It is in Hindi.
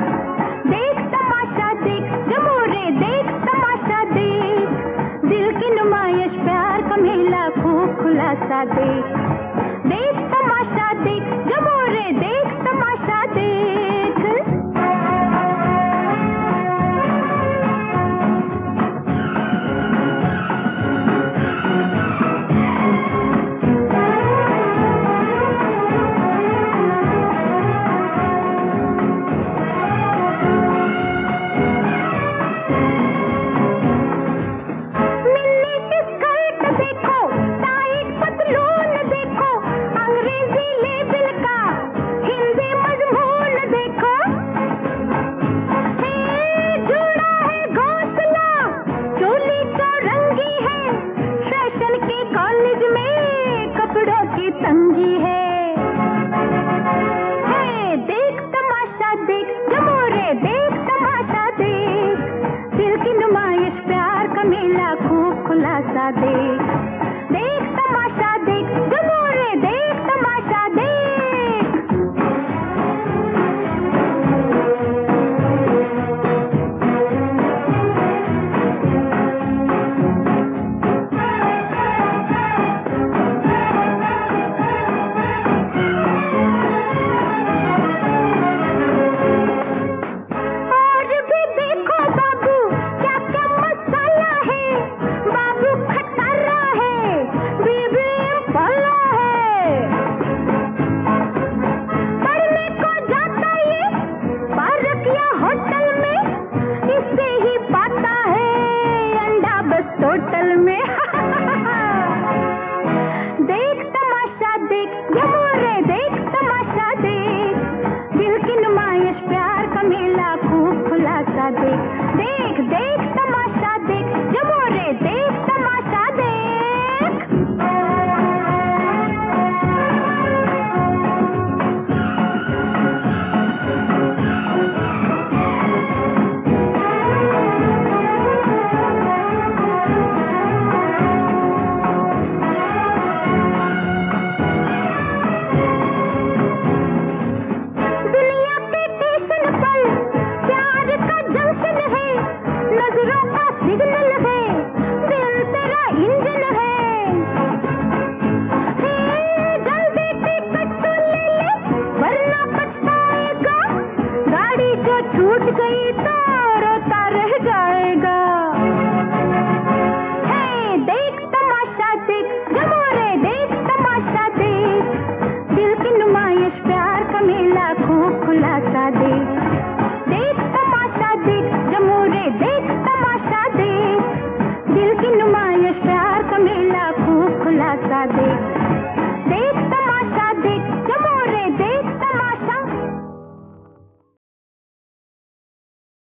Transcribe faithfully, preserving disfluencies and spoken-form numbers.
देख तमाशा देख जमोरे देख तमाशा देख, दिल की नुमाइश प्यार का मेला खूब खुलासा देख। देख तमाशा देख जमोरे देख तमाशा देख। तंगी है, है देख तमाशा देख जमोरे देख तमाशा देख, दिल की नुमाइश प्यार का मेला खूब खुलासा देख। देख तमाशा देख जमोरे देख तमाशा देख। होटल में देख तमाशा देख जमोरे देख तमाशा देख, दिल की नुमाइश प्यार का मेला खूब खुलासा देख। देख देख तमाशा देख जमोरे देख तमाशा देख। छूट गई तो